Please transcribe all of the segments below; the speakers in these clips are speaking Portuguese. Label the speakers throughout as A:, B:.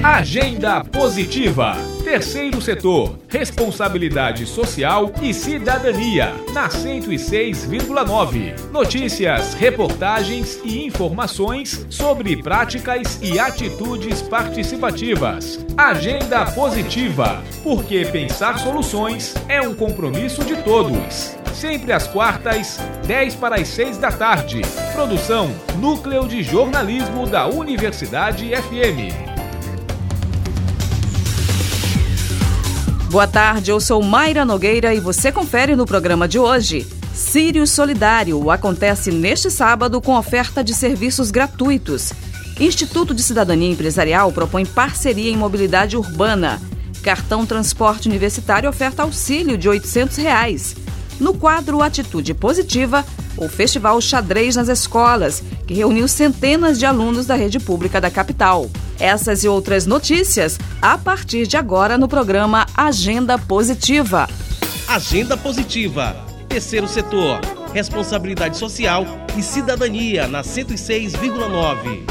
A: Agenda Positiva. Terceiro setor, responsabilidade social e cidadania, na 106,9. Notícias, reportagens e informações sobre práticas e atitudes participativas. Agenda Positiva, porque pensar soluções é um compromisso de todos. Sempre às quartas, 10 para as 6 da tarde. Produção Núcleo de Jornalismo da Universidade FM.
B: Boa tarde, eu sou Mayra Nogueira e você confere no programa de hoje. Sírio Solidário acontece neste sábado com oferta de serviços gratuitos. Instituto de Cidadania Empresarial propõe parceria em mobilidade urbana. Cartão Transporte Universitário oferta auxílio de R$ 800. No quadro Atitude Positiva, o Festival Xadrez nas Escolas, que reuniu centenas de alunos da rede pública da capital. Essas e outras notícias a partir de agora no programa Agenda Positiva.
C: Agenda Positiva. Terceiro setor. Responsabilidade social e cidadania na 106,9.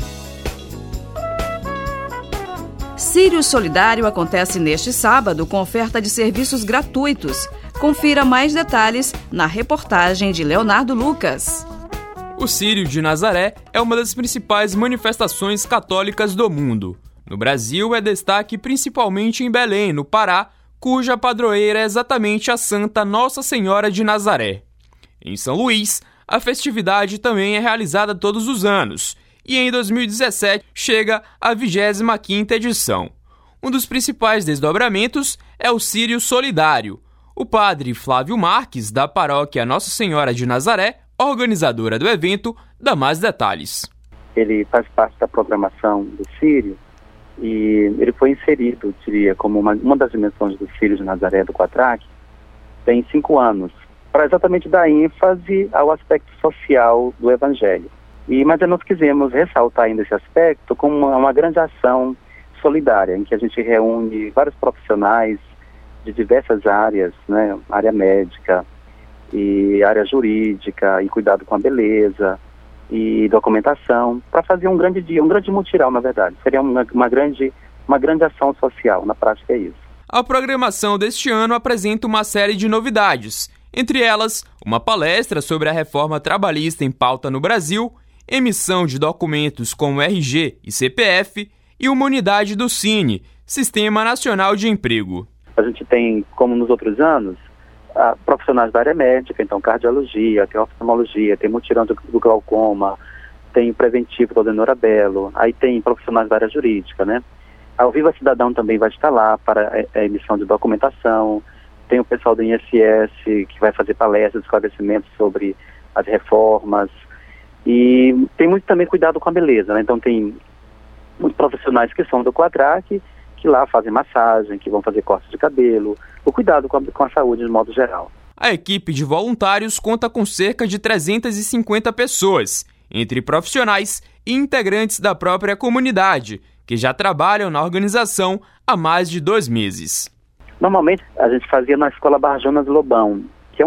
B: Sírio Solidário acontece neste sábado com oferta de serviços gratuitos. Confira mais detalhes na reportagem de Leonardo Lucas.
D: O Círio de Nazaré é uma das principais manifestações católicas do mundo. No Brasil, é destaque principalmente em Belém, no Pará, cuja padroeira é exatamente a Santa Nossa Senhora de Nazaré. Em São Luís, a festividade também é realizada todos os anos, e em 2017 chega a 25ª edição. Um dos principais desdobramentos é o Sírio Solidário. O padre Flávio Marques, da paróquia Nossa Senhora de Nazaré, organizadora do evento, dá mais detalhes.
E: Ele faz parte da programação do Sírio e ele foi inserido, diria, como uma das dimensões do Sírio de Nazaré, do Quatraque, tem 5 anos, para exatamente dar ênfase ao aspecto social do Evangelho. Mas nós quisemos ressaltar ainda esse aspecto como uma grande ação solidária, em que a gente reúne vários profissionais de diversas áreas, né? Área médica, e área jurídica, e cuidado com a beleza, e documentação, para fazer um grande dia, um grande mutirão, na verdade. Seria uma grande ação social, na prática é isso.
D: A programação deste ano apresenta uma série de novidades, entre elas, uma palestra sobre a reforma trabalhista em pauta no Brasil, emissão de documentos como RG e CPF e uma unidade do Cine, Sistema Nacional de Emprego.
E: A gente tem, como nos outros anos, profissionais da área médica, então cardiologia, tem oftalmologia, tem mutirão do glaucoma, tem preventivo do Adenor Abelo, aí tem profissionais da área jurídica, né? A Viva Cidadão também vai estar lá para a emissão de documentação, tem o pessoal do INSS que vai fazer palestras, esclarecimentos sobre as reformas, e tem muito também cuidado com a beleza, né? Então tem muitos profissionais que são do Quatraque, que lá fazem massagem, que vão fazer cortes de cabelo, o cuidado com a saúde de modo geral.
D: A equipe de voluntários conta com cerca de 350 pessoas, entre profissionais e integrantes da própria comunidade, que já trabalham na organização há mais de 2 meses.
E: Normalmente a gente fazia na Escola Barjonas Lobão, que é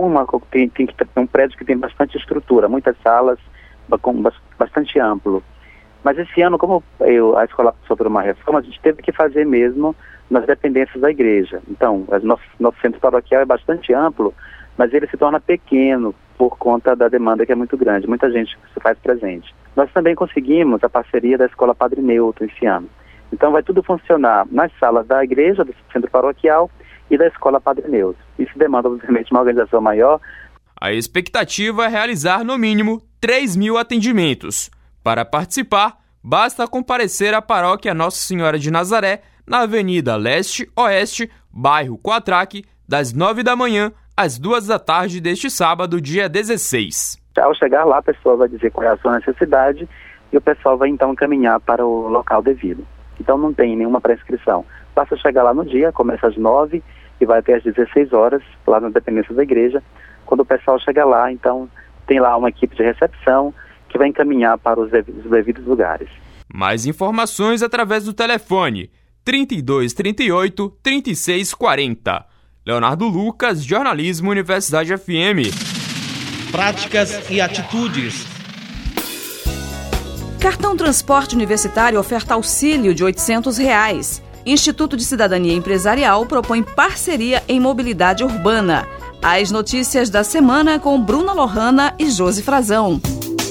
E: um prédio que tem bastante estrutura, muitas salas, bastante amplo. Mas esse ano, como a escola passou por uma reforma, a gente teve que fazer mesmo nas dependências da igreja. Então, nosso centro paroquial é bastante amplo, mas ele se torna pequeno por conta da demanda que é muito grande. Muita gente se faz presente. Nós também conseguimos a parceria da Escola Padre Newton esse ano. Então, vai tudo funcionar nas salas da igreja, do centro paroquial e da Escola Padre Newton. Isso demanda, obviamente, uma organização maior.
D: A expectativa é realizar, no mínimo, 3.000 atendimentos. Para participar, basta comparecer à paróquia Nossa Senhora de Nazaré, na Avenida Leste-Oeste, bairro Quatraque, das 9 da manhã às 2 da tarde deste sábado, dia 16.
E: Ao chegar lá, a pessoa vai dizer qual é a sua necessidade e o pessoal vai então caminhar para o local devido. Então não tem nenhuma prescrição. Basta chegar lá no dia, começa às 9 e vai até às 16 horas, lá na dependência da igreja. Quando o pessoal chega lá, então tem lá uma equipe de recepção que vai encaminhar para os devidos lugares.
D: Mais informações através do telefone 3238 3640. Leonardo Lucas, Jornalismo Universidade FM.
C: Práticas e atitudes.
B: Cartão Transporte Universitário oferta auxílio de R$ 800. Instituto de Cidadania Empresarial propõe parceria em mobilidade urbana. As notícias da semana com Bruna Lohana e Josi Frazão.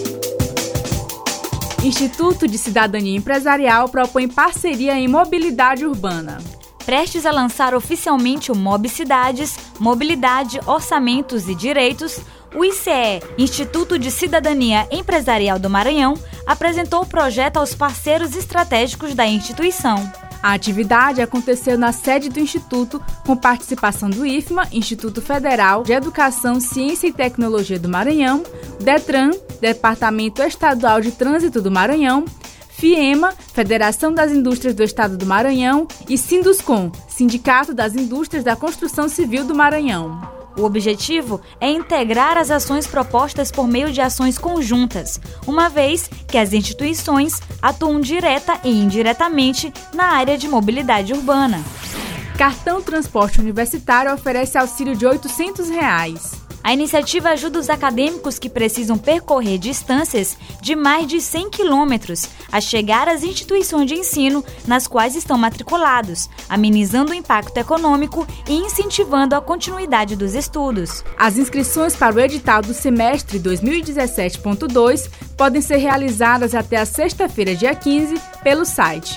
F: Instituto de Cidadania Empresarial propõe parceria em mobilidade urbana.
G: Prestes a lançar oficialmente o MOB Cidades, Mobilidade, Orçamentos e Direitos, o ICE, Instituto de Cidadania Empresarial do Maranhão, apresentou o projeto aos parceiros estratégicos da instituição.
F: A atividade aconteceu na sede do Instituto, com participação do IFMA, Instituto Federal de Educação, Ciência e Tecnologia do Maranhão, DETRAN, Departamento Estadual de Trânsito do Maranhão, FIEMA, Federação das Indústrias do Estado do Maranhão, e Sinduscom, Sindicato das Indústrias da Construção Civil do Maranhão.
G: O objetivo é integrar as ações propostas por meio de ações conjuntas, uma vez que as instituições atuam direta e indiretamente na área de mobilidade urbana.
F: Cartão Transporte Universitário oferece auxílio de R$ 800.
G: A iniciativa ajuda os acadêmicos que precisam percorrer distâncias de mais de 100 quilômetros a chegar às instituições de ensino nas quais estão matriculados, amenizando o impacto econômico e incentivando a continuidade dos estudos.
F: As inscrições para o edital do semestre 2017.2 podem ser realizadas até a sexta-feira, dia 15, pelo site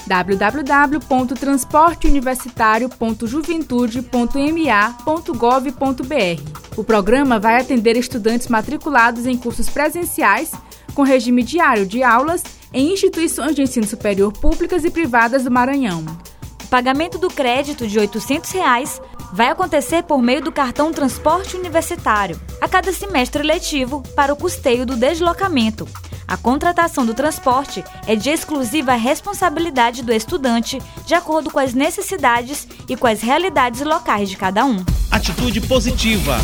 F: www.transporteuniversitario.juventude.ma.gov.br. O programa vai atender estudantes matriculados em cursos presenciais, com regime diário de aulas, em instituições de ensino superior públicas e privadas do Maranhão.
G: O pagamento do crédito de R$ 800 vai acontecer por meio do cartão Transporte Universitário, a cada semestre letivo, para o custeio do deslocamento. A contratação do transporte é de exclusiva responsabilidade do estudante, de acordo com as necessidades e com as realidades locais de cada um.
C: Atitude positiva.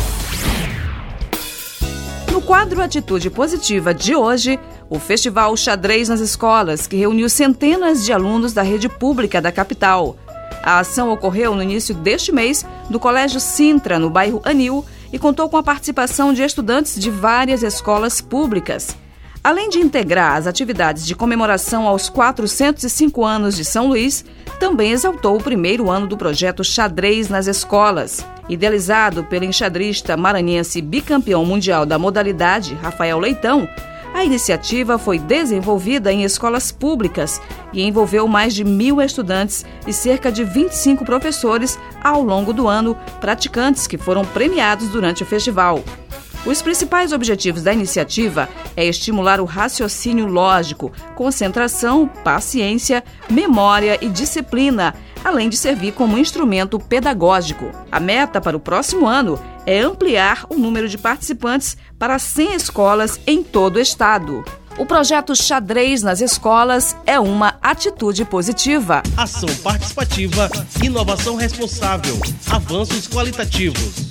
B: No quadro Atitude Positiva de hoje, o Festival Xadrez nas Escolas, que reuniu centenas de alunos da rede pública da capital. A ação ocorreu no início deste mês no Colégio Sintra, no bairro Anil, e contou com a participação de estudantes de várias escolas públicas. Além de integrar as atividades de comemoração aos 405 anos de São Luís, também exaltou o primeiro ano do projeto Xadrez nas Escolas. Idealizado pelo enxadrista maranhense bicampeão mundial da modalidade, Rafael Leitão, a iniciativa foi desenvolvida em escolas públicas e envolveu mais de 1.000 estudantes e cerca de 25 professores ao longo do ano, praticantes que foram premiados durante o festival. Os principais objetivos da iniciativa é estimular o raciocínio lógico, concentração, paciência, memória e disciplina, além de servir como instrumento pedagógico. A meta para o próximo ano é ampliar o número de participantes para 100 escolas em todo o estado. O projeto Xadrez nas Escolas é uma atitude positiva.
C: Ação participativa, inovação responsável, avanços qualitativos.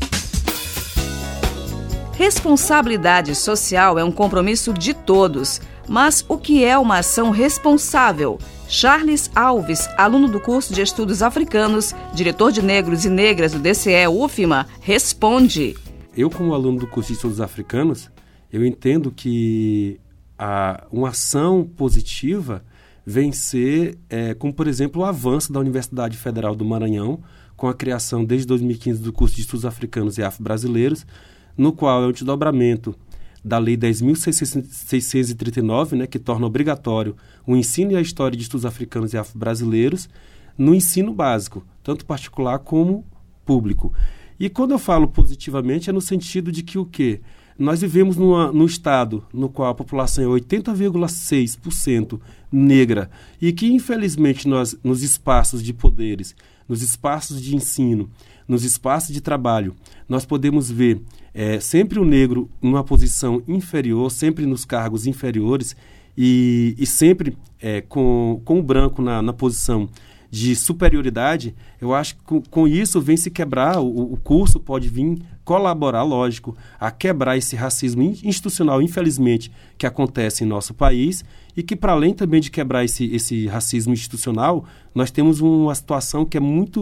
B: Responsabilidade social é um compromisso de todos, mas o que é uma ação responsável? Charles Alves, aluno do curso de Estudos Africanos, diretor de Negros e Negras do DCE UFMA, responde.
H: Eu, como aluno do curso de Estudos Africanos, eu entendo que uma ação positiva vem ser, como por exemplo, o avanço da Universidade Federal do Maranhão, com a criação desde 2015 do curso de Estudos Africanos e Afro-Brasileiros, no qual é o desdobramento da Lei 10.639, né, que torna obrigatório o ensino e a história de estudos africanos e afro-brasileiros no ensino básico, tanto particular como público. E quando eu falo positivamente é no sentido de que o quê? Nós vivemos num estado no qual a população é 80,6% negra e que, infelizmente, nós, nos espaços de poderes, nos espaços de ensino, nos espaços de trabalho, nós podemos ver sempre o negro numa posição inferior, sempre nos cargos inferiores e sempre com o branco na posição de superioridade. Eu acho que com isso vem se quebrar, o curso pode vir colaborar, lógico, a quebrar esse racismo institucional, infelizmente, que acontece em nosso país e que, para além também de quebrar esse racismo institucional, nós temos uma situação que é muito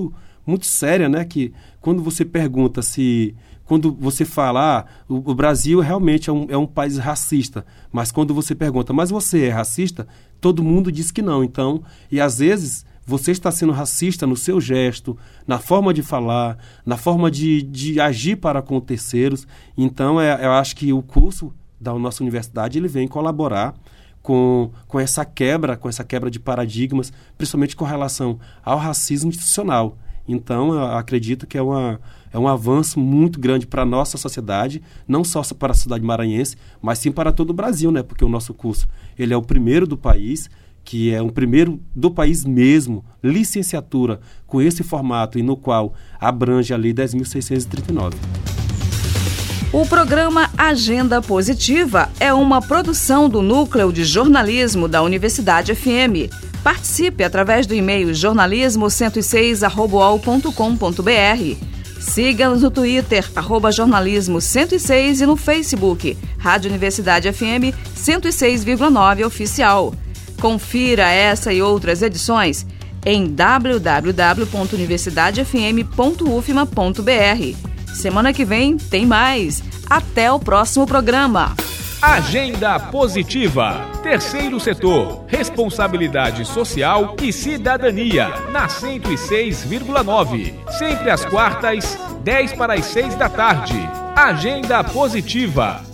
H: muito séria, né? Que quando você pergunta se... Quando você fala, o Brasil realmente é um país racista, mas quando você pergunta, mas você é racista? Todo mundo diz que não. Então, e às vezes você está sendo racista no seu gesto, na forma de falar, na forma de agir para com terceiros. Então, eu acho que o curso da nossa universidade ele vem colaborar com essa quebra de paradigmas, principalmente com relação ao racismo institucional. Então, eu acredito que é um avanço muito grande para a nossa sociedade, não só para a cidade maranhense, mas sim para todo o Brasil, né? Porque o nosso curso ele é o primeiro do país, que é o primeiro do país mesmo, licenciatura com esse formato e no qual abrange a Lei 10.639.
B: O programa Agenda Positiva é uma produção do Núcleo de Jornalismo da Universidade FM. Participe através do e-mail jornalismo106@uol.com.br. Siga-nos no Twitter, @jornalismo106 e no Facebook, Rádio Universidade FM 106,9 Oficial. Confira essa e outras edições em www.universidadefm.ufma.br. Semana que vem tem mais. Até o próximo programa.
A: Agenda Positiva. Terceiro setor. Responsabilidade social e cidadania. Na 106,9. Sempre às quartas, 10 para as 6 da tarde. Agenda Positiva.